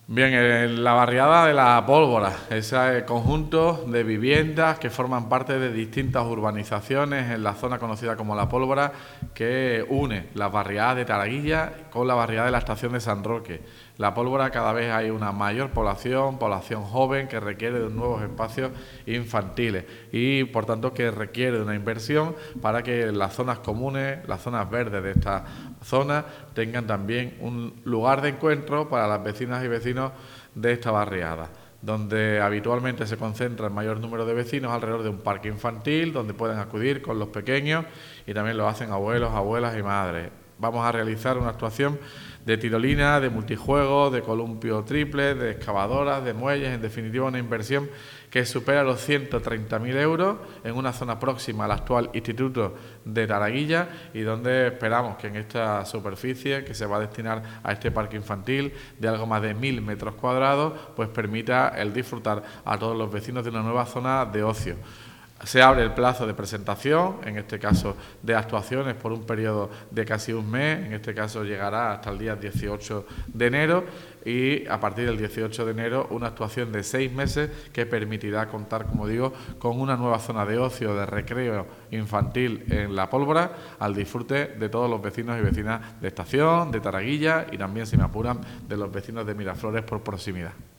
Bien, en la barriada de La Pólvora, ese conjunto de viviendas que forman parte de distintas urbanizaciones en la zona conocida como La Pólvora, que une las barriadas de Taraguilla con la barriada de la Estación de San Roque. La Pólvora cada vez hay una mayor población joven que requiere de nuevos espacios infantiles y por tanto que requiere de una inversión para que las zonas comunes, las zonas verdes de esta zona tengan también un lugar de encuentro para las vecinas y vecinos de esta barriada, donde habitualmente se concentra el mayor número de vecinos alrededor de un parque infantil donde pueden acudir con los pequeños y también lo hacen abuelos, abuelas y madres. Vamos a realizar una actuación de tirolina, de multijuegos, de columpio triple, de excavadoras, de muelles, en definitiva una inversión que supera los 130.000 euros en una zona próxima al actual Instituto de Taraguilla y donde esperamos que en esta superficie que se va a destinar a este parque infantil de algo más de 1.000 metros cuadrados, pues permita el disfrutar a todos los vecinos de una nueva zona de ocio. Se abre el plazo de presentación, en este caso de actuaciones, por un periodo de casi un mes, en este caso llegará hasta el día 18 de enero y a partir del 18 de enero una actuación de 6 meses que permitirá contar, como digo, con una nueva zona de ocio, de recreo infantil en La Pólvora, al disfrute de todos los vecinos y vecinas de Estación, de Taraguilla y también, si me apuran, de los vecinos de Miraflores por proximidad.